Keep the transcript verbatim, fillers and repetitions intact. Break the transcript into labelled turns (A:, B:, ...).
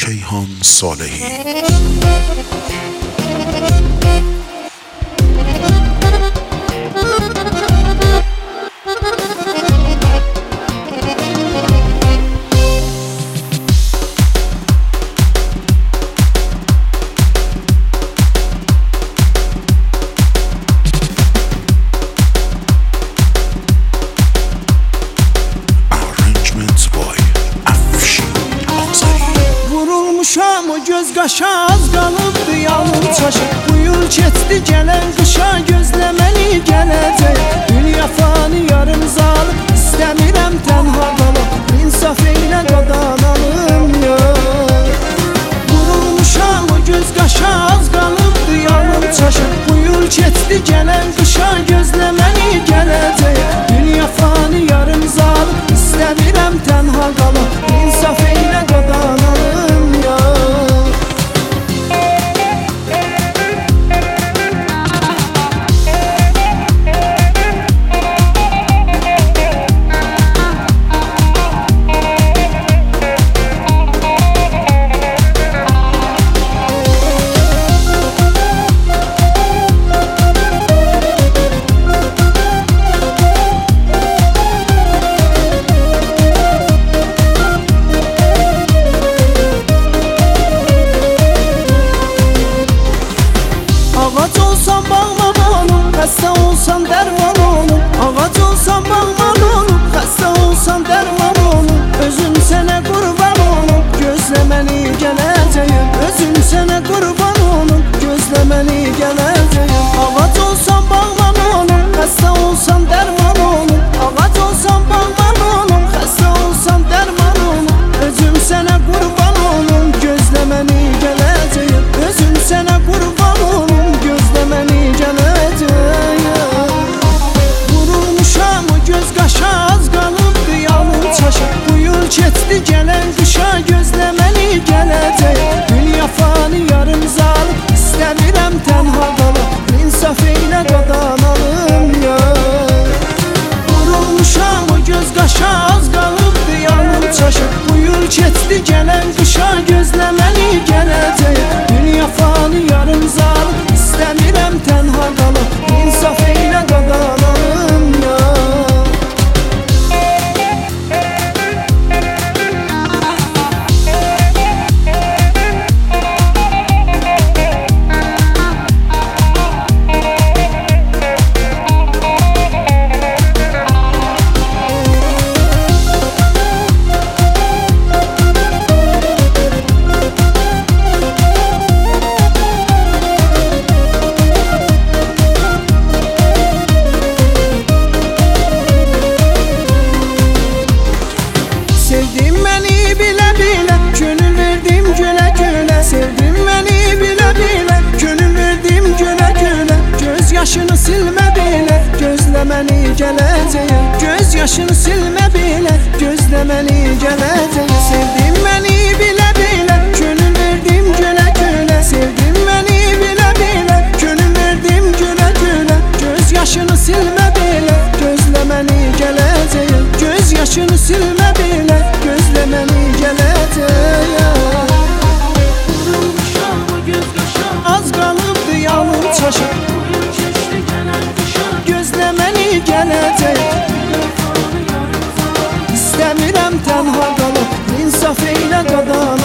A: کیهان صالحی.
B: Vurulmuşam o göz qaşa, az qalıbdı yalın çaşı. Bu yıl keçdi gələn qışa, gözləməni gələcək. Dünya fani yarım zalım, istəmirəm tənha qalım. İnsaf eylə qadanalım ya. Vurulmuşam o göz qaşa, az qalıbdı yalın çaşı. Bu yıl keçdi gələn qışa, gözləməni gələcək. Dünya fani yarım zalım, istəmirəm tənha qalım. İnsaf eylə qadanalım ya. Ağac olsan bağman olum, xəstə olsan dərman olum. Ağac olsan bağman olum, xəstə olsan dərman olum. Özüm sənə qurban olum, gözləməni gələcəyim. Özüm sənə qurban olum, gözləməni gələcəyim. Ağac olsan bağman olum, xəstə olsan dərman olum. Ağac olsan bağman olum, xəstə olsan dərman olum. Özüm sənə qurban olum, gözləməni gələcəyim. Özüm sənə qurban olum, gözləməni gələcəyim. Vurulmuşam o göz qaşa, az qalıbdı yalın çaşı. Bu yıl keçdi gələn qışa, gözləməni gələcək. Dünya fani yarım zalım, istəmirəm tənha qalım. İnsaf eylə qadanalım ya. Vurulmuşam o göz qaşa, az qalıbdı yalın çaşı. Bu yıl keçdi gələn qışa, gözləməni gələcək. Dünya fani yarım zalım, istəmirəm tənha qalım. İnsaf eylə qadanalım ya. Sevdim məni bilə bilə, könül verdim gülə gülə. Sevdim məni bilə bilə, könül verdim gülə gülə. Göz yaşını silmə bilə, gözləməni gələcəyim. Göz yaşını silmə bilə, gözləməni gələcəyim. Sevdim məni bilə bilə, könül verdim gülə gülə. Sevdim məni bilə bilə, könül verdim gülə gülə. Göz yaşını silmə bilə, gözləməni gələcəyim. Göz yaşını silmə bilə, gözləməni gələcəyim.
C: Vurulmuşam o göz qaşa,
B: Az qalıbdı yalın çaşı.
C: bu yıl keçdi gələn qışa.
B: Gözləməni gələcək.
C: Dünya fani yarım zalım,
B: İstəmirəm tənha qalım, insaf eylə qadanalım.